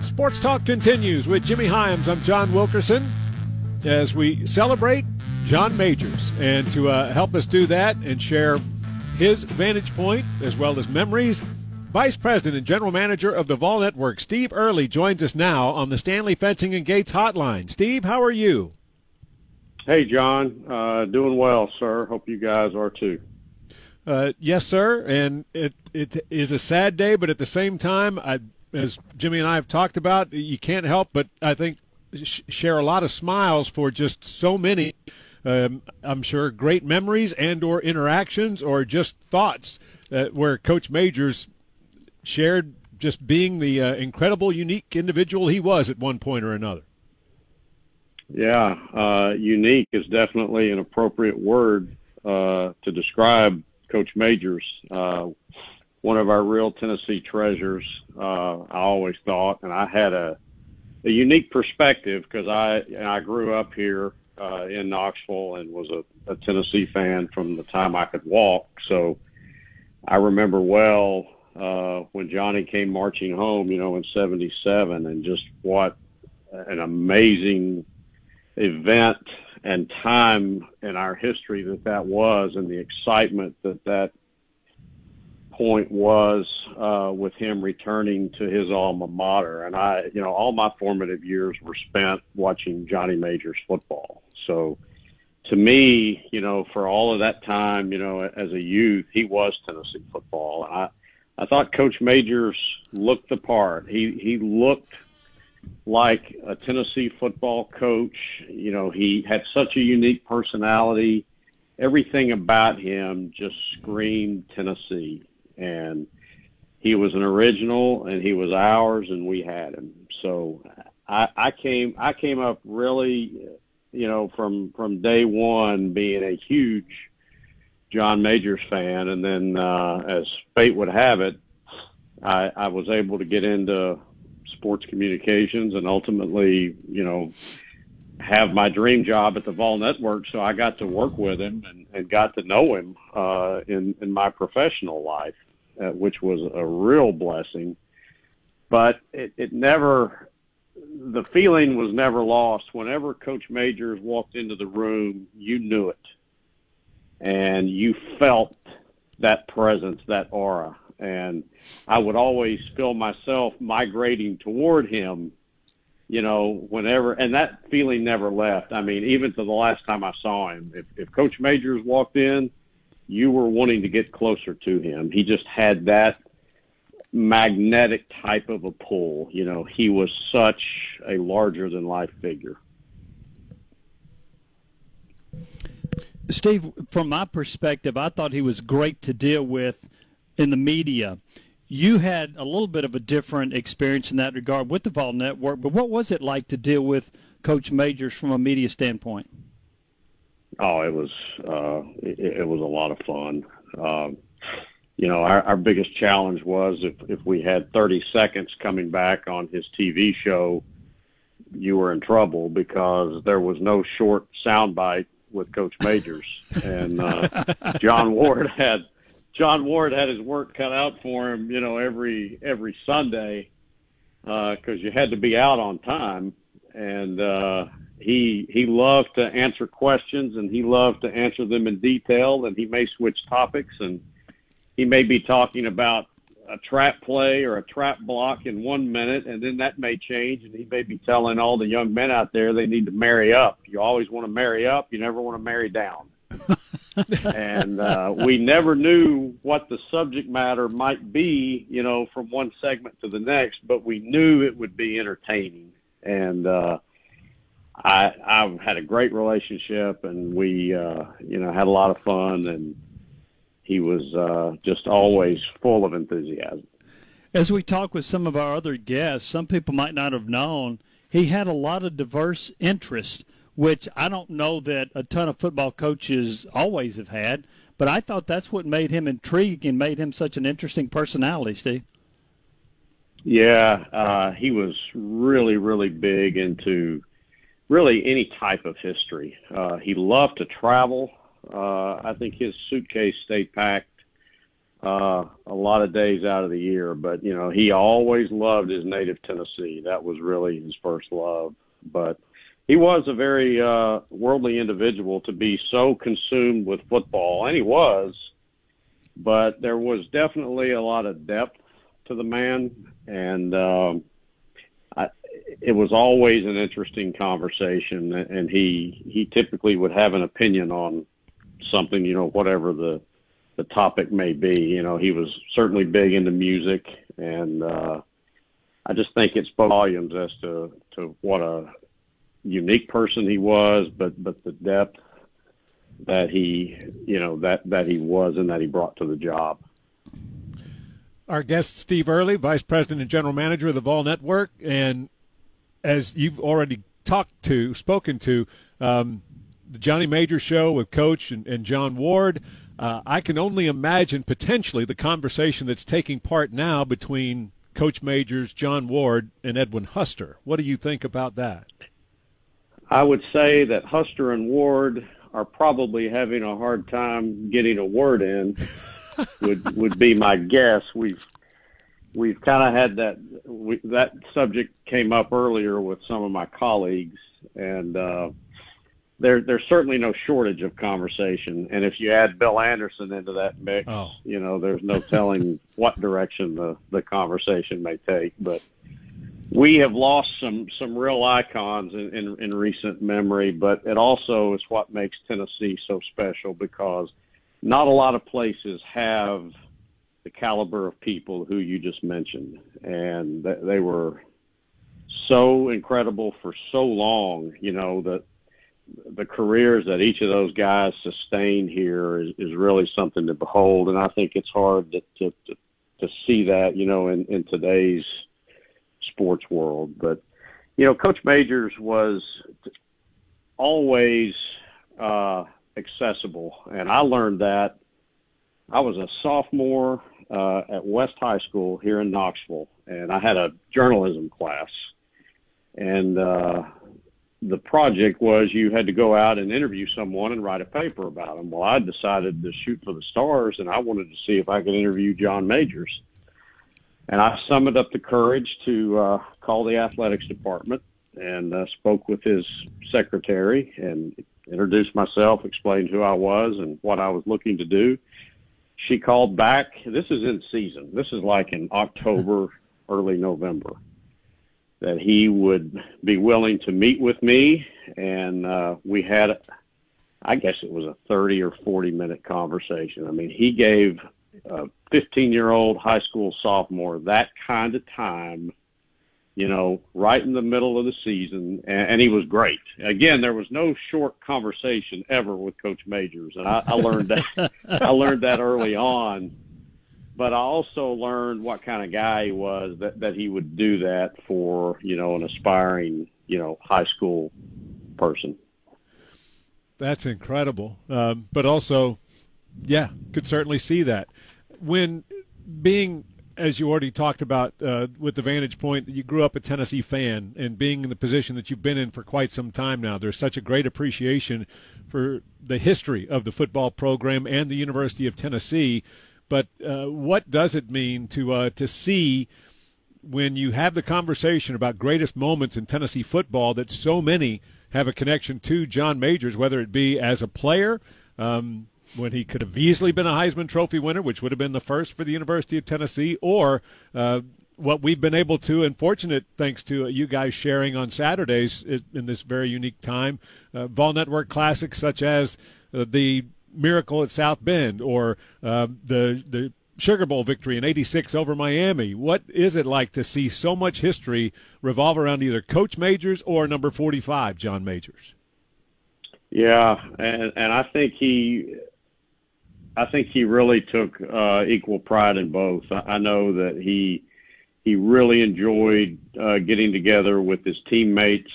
Sports Talk continues with Jimmy Hyams. I'm John Wilkerson as we celebrate John Majors. And to help us do that and share his vantage point as well as memories, Vice President and General Manager of the Vol Network, Steve Early, joins us now on the Stanley Fencing and Gates hotline. Steve, how are you? Hey, John. Doing well, sir. Hope you guys are too. Yes, sir. And it is a sad day, but at the same time, as Jimmy and I have talked about, you can't help but, I think, share a lot of smiles for just so many, I'm sure, great memories and or interactions or just thoughts where Coach Majors shared just being the incredible, unique individual he was at one point or another. Yeah, unique is definitely an appropriate word to describe Coach Majors. One of our real Tennessee treasures, I always thought, and I had a unique perspective because I grew up here in Knoxville and was a Tennessee fan from the time I could walk. So I remember well when Johnny came marching home, in '77, and just what an amazing event and time in our history that was, and the excitement that point was with him returning to his alma mater. And all my formative years were spent watching Johnny Majors football. So to me, for all of that time, as a youth, he was Tennessee football. And I thought Coach Majors looked the part. He looked like a Tennessee football coach. He had such a unique personality. Everything about him just screamed Tennessee. And he was an original, and he was ours, and we had him. So I came up really, from day one being a huge John Majors fan. And then as fate would have it, I was able to get into sports communications and ultimately, have my dream job at the Vol Network. So I got to work with him and got to know him in my professional life, which was a real blessing. But it never, the feeling was never lost. Whenever Coach Majors walked into the room, you knew it. And you felt that presence, that aura. And I would always feel myself migrating toward him, whenever, and that feeling never left. I mean, even to the last time I saw him, if Coach Majors walked in, you were wanting to get closer to him. He just had that magnetic type of a pull. He was such a larger-than-life figure. Steve, from my perspective, I thought he was great to deal with in the media. You had a little bit of a different experience in that regard with the Vol Network, but what was it like to deal with Coach Majors from a media standpoint? Oh, it was a lot of fun. Our biggest challenge was if we had 30 seconds coming back on his TV show, you were in trouble because there was no short soundbite with Coach Majors. And John Ward had his work cut out for him, every Sunday because you had to be out on time. And he loved to answer questions, and he loved to answer them in detail, and he may switch topics, and he may be talking about a trap play or a trap block in 1 minute, and then that may change, and he may be telling all the young men out there they need to marry up. You always want to marry up. You never want to marry down. And we never knew what the subject matter might be, from one segment to the next, but we knew it would be entertaining. And I've had a great relationship, and we, had a lot of fun, and he was just always full of enthusiasm. As we talk with some of our other guests, some people might not have known he had a lot of diverse interests, which I don't know that a ton of football coaches always have had, but I thought that's what made him intriguing and made him such an interesting personality, Steve. Yeah, he was really, really big into really any type of history. He loved to travel. I think his suitcase stayed packed a lot of days out of the year. But, you know, he always loved his native Tennessee. That was really his first love. But he was a very worldly individual to be so consumed with football, and he was. But there was definitely a lot of depth to the man, and it was always an interesting conversation, and he typically would have an opinion on something, you know, whatever the topic may be. You know, he was certainly big into music, and I just think it spoke volumes as to what a unique person he was, but the depth that he, you know, that he was and that he brought to the job. Our guest, Steve Early, Vice President and General Manager of the Vol Network, and as you've already spoken to, the Johnny Majors Show with Coach and John Ward, I can only imagine potentially the conversation that's taking part now between Coach Majors, John Ward, and Edwin Huster. What do you think about that? I would say that Huster and Ward are probably having a hard time getting a word in. would be my guess. We've kind of had that subject came up earlier with some of my colleagues, and there's certainly no shortage of conversation. And if you add Bill Anderson into that mix, you know, there's no telling what direction the conversation may take. But we have lost some real icons in recent memory, but it also is what makes Tennessee so special, because not a lot of places have the caliber of people who you just mentioned, and they were so incredible for so long. You know, that the careers that each of those guys sustained here is really something to behold, and I think it's hard to see that, you know, in today's sports world. But, you know, Coach Majors was always accessible, and I learned that. I was a sophomore at West High School here in Knoxville, and I had a journalism class, and the project was you had to go out and interview someone and write a paper about them. Well, I decided to shoot for the stars, and I wanted to see if I could interview John Majors. And I summoned up the courage to call the athletics department and spoke with his secretary and introduced myself, explained who I was and what I was looking to do. She called back. This is in season. This is like in October, early November, that he would be willing to meet with me. And we had, I guess it was a 30 or 40-minute conversation. I mean, he gave a 15-year-old high school sophomore that kind of time, you know, right in the middle of the season, and he was great. Again, there was no short conversation ever with Coach Majors, and I learned that. I learned that early on, but I also learned what kind of guy he was, that he would do that for, you know, an aspiring, you know, high school person. That's incredible, but also, yeah, could certainly see that. When being, as you already talked about with the vantage point that you grew up a Tennessee fan, and being in the position that you've been in for quite some time now, there's such a great appreciation for the history of the football program and the University of Tennessee. But what does it mean to see, when you have the conversation about greatest moments in Tennessee football, that so many have a connection to John Majors, whether it be as a player, when he could have easily been a Heisman Trophy winner, which would have been the first for the University of Tennessee, or what we've been able to, and fortunate thanks to you guys sharing on Saturdays in this very unique time, Vol Network classics such as the Miracle at South Bend, or the Sugar Bowl victory in '86 over Miami. What is it like to see so much history revolve around either Coach Majors or number 45, John Majors? Yeah, and I think he really took equal pride in both. I know that he really enjoyed getting together with his teammates,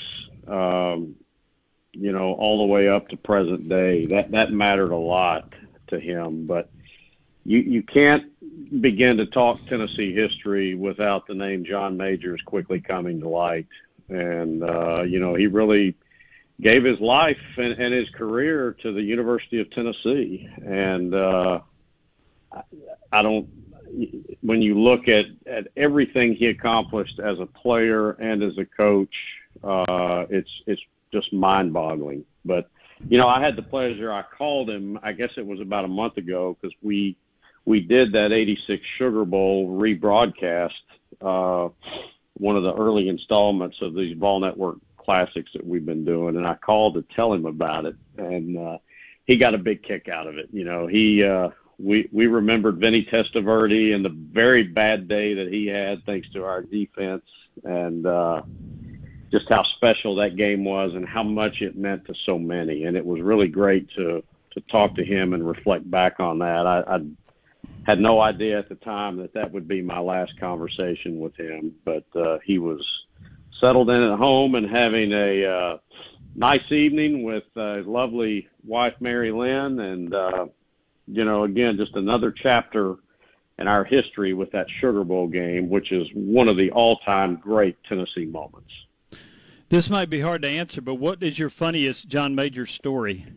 you know, all the way up to present day. That mattered a lot to him. But you can't begin to talk Tennessee history without the name John Majors quickly coming to light. And, you know, he really gave his life and his career to the University of Tennessee. And I I don't. When you look at everything he accomplished as a player and as a coach, it's just mind-boggling. But I had the pleasure. I called him. I guess it was about a month ago because we did that '86 Sugar Bowl rebroadcast, one of the early installments of these Vol Network classics that we've been doing, and I called to tell him about it, and he got a big kick out of it. We remembered Vinny Testaverde and the very bad day that he had thanks to our defense, and just how special that game was and how much it meant to so many. And it was really great to talk to him and reflect back on that. I had no idea at the time that would be my last conversation with him, but he was settled in at home and having a nice evening with his lovely wife, Mary Lynn, and again, just another chapter in our history with that Sugar Bowl game, which is one of the all-time great Tennessee moments. This might be hard to answer, but what is your funniest John Majors story?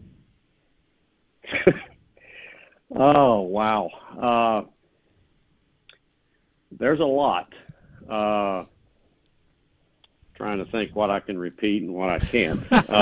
Oh, wow. There's a lot. Trying to think what I can repeat and what I can't.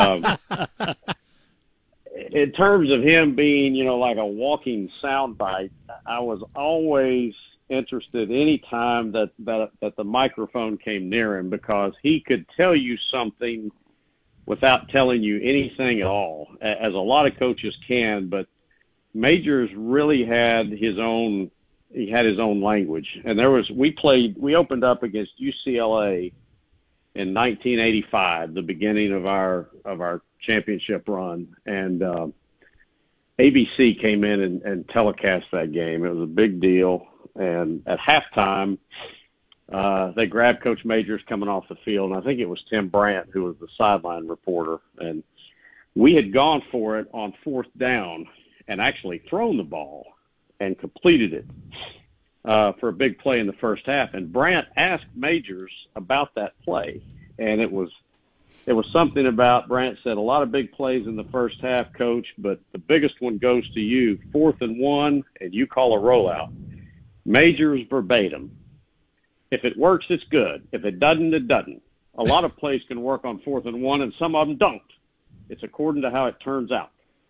In terms of him being, like a walking soundbite, I was always interested any time that the microphone came near him, because he could tell you something without telling you anything at all, as a lot of coaches can. But Majors really had his own. He had his own language, and we opened up against UCLA in 1985, the beginning of our championship run, and ABC came in and telecast that game. It was a big deal, and at halftime, they grabbed Coach Majors coming off the field, and I think it was Tim Brandt who was the sideline reporter, and we had gone for it on 4th down and actually thrown the ball and completed it for a big play in the first half. And Brandt asked Majors about that play, and it was something about, Brandt said, a lot of big plays in the first half, Coach, but the biggest one goes to you, 4th and 1, and you call a rollout. Majors verbatim: if it works, it's good. If it doesn't, it doesn't. A lot of plays can work on 4th and 1, and some of them don't. It's according to how it turns out.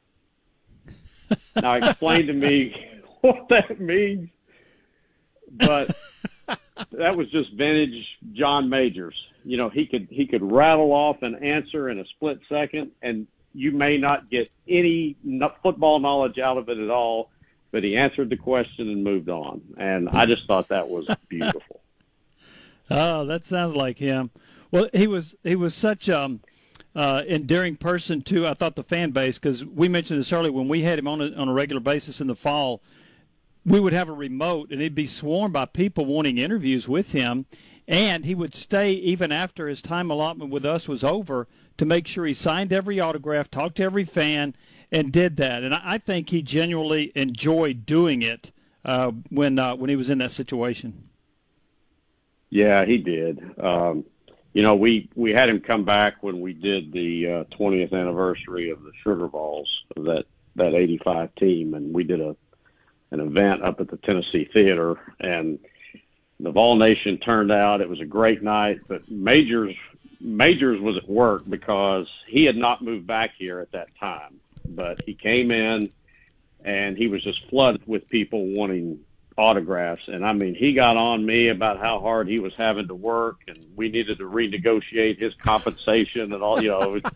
Now, explain to me what that means, but that was just vintage John Majors. He could rattle off an answer in a split second, and you may not get any football knowledge out of it at all, but he answered the question and moved on. And I just thought that was beautiful. Oh, that sounds like him. Well, he was such endearing person too. I thought the fan base, because we mentioned this earlier, when we had him on a regular basis in the fall, we would have a remote, and he'd be swarmed by people wanting interviews with him. And he would stay even after his time allotment with us was over to make sure he signed every autograph, talked to every fan, and did that. And I think he genuinely enjoyed doing it when he was in that situation. Yeah, he did. We had him come back when we did the 20th anniversary of the Sugar Balls of that '85 team, and we did an event up at the Tennessee Theater, and the Vol Nation turned out. It was a great night, but Majors was at work because he had not moved back here at that time. But he came in, and he was just flooded with people wanting autographs. And, I mean, he got on me about how hard he was having to work, and we needed to renegotiate his compensation and all,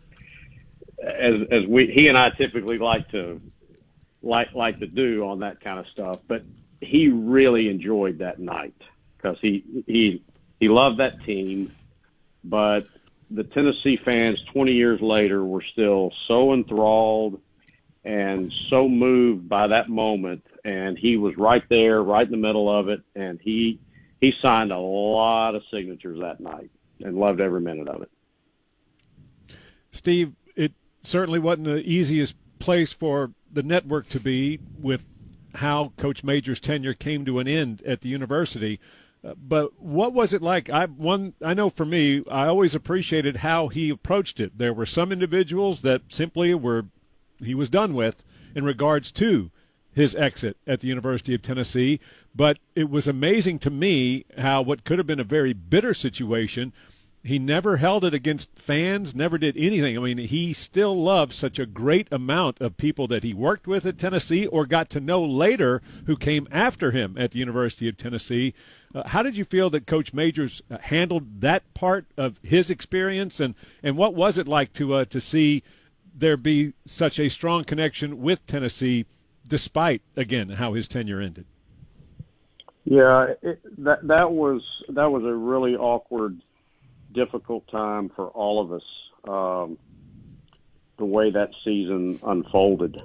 as he and I typically like to do on that kind of stuff. But he really enjoyed that night, because he loved that team, but the Tennessee fans 20 years later were still so enthralled and so moved by that moment, and he was right there, right in the middle of it, and he signed a lot of signatures that night and loved every minute of it. Steve, it certainly wasn't the easiest place for the network to be with how Coach Majors' tenure came to an end at the university. But what was it like? I know for me, I always appreciated how he approached it. There were some individuals that simply he was done with in regards to his exit at the University of Tennessee, but it was amazing to me how what could have been a very bitter situation, he never held it against fans, never did anything. I mean, he still loved such a great amount of people that he worked with at Tennessee or got to know later who came after him at the University of Tennessee. How did you feel that Coach Majors handled that part of his experience, and what was it like to see there be such a strong connection with Tennessee despite, again, how his tenure ended? Yeah, that was a really awkward, difficult time for all of us, the way that season unfolded.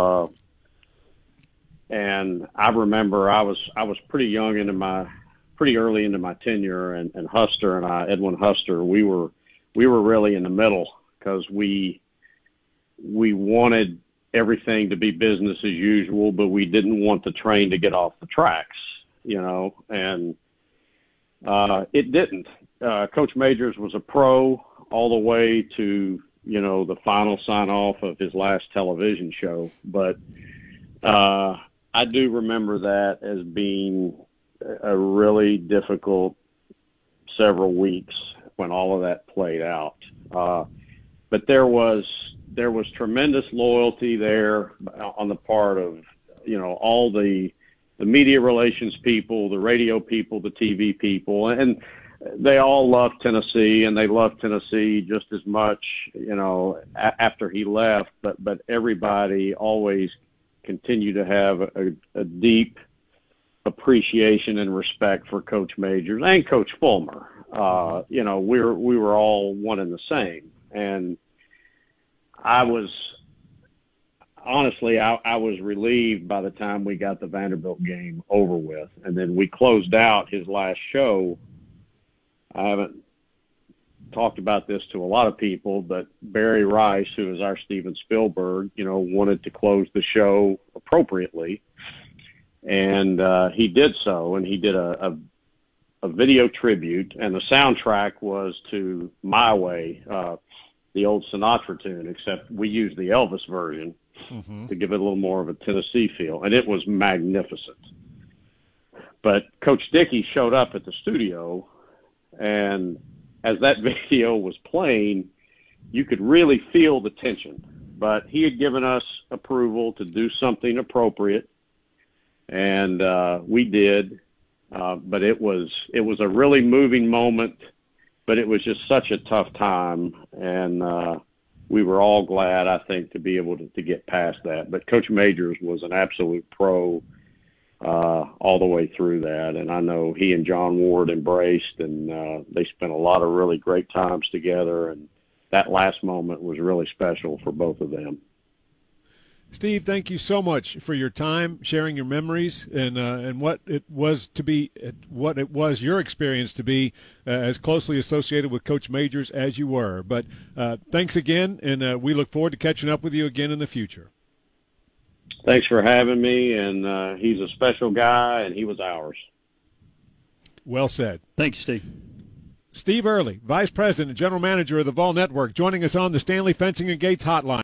And I remember I was pretty early into my tenure, and Huster and I, Edwin Huster, we were really in the middle because we wanted everything to be business as usual, but we didn't want the train to get off the tracks, and it didn't. Coach Majors was a pro all the way to, the final sign-off of his last television show. But I do remember that as being a really difficult several weeks when all of that played out. But there was tremendous loyalty there on the part of, all the media relations people, the radio people, the TV people, and they all loved Tennessee, and they loved Tennessee just as much, after he left. But everybody always continued to have a deep appreciation and respect for Coach Majors and Coach Fulmer. We were all one and the same. And I was relieved by the time we got the Vanderbilt game over with. And then we closed out his last show. I haven't talked about this to a lot of people, but Barry Rice, who is our Steven Spielberg, wanted to close the show appropriately. And he did so, and he did a video tribute, and the soundtrack was to My Way, the old Sinatra tune, except we used the Elvis version to give it a little more of a Tennessee feel, and it was magnificent. But Coach Dickey showed up at the studio, and as that video was playing, you could really feel the tension. But he had given us approval to do something appropriate, and we did. But it was a really moving moment, but it was just such a tough time, and we were all glad, I think, to be able to get past that. But Coach Majors was an absolute pro all the way through that, and I know he and John Ward embraced, and they spent a lot of really great times together, and that last moment was really special for both of them. Steve, thank you so much for your time, sharing your memories, and what it was your experience to be as closely associated with Coach Majors as you were. But thanks again, and we look forward to catching up with you again in the future. Thanks for having me, and he's a special guy, and he was ours. Well said. Thank you, Steve. Steve Early, Vice President and General Manager of the Vol Network, joining us on the Stanley Fencing and Gates Hotline.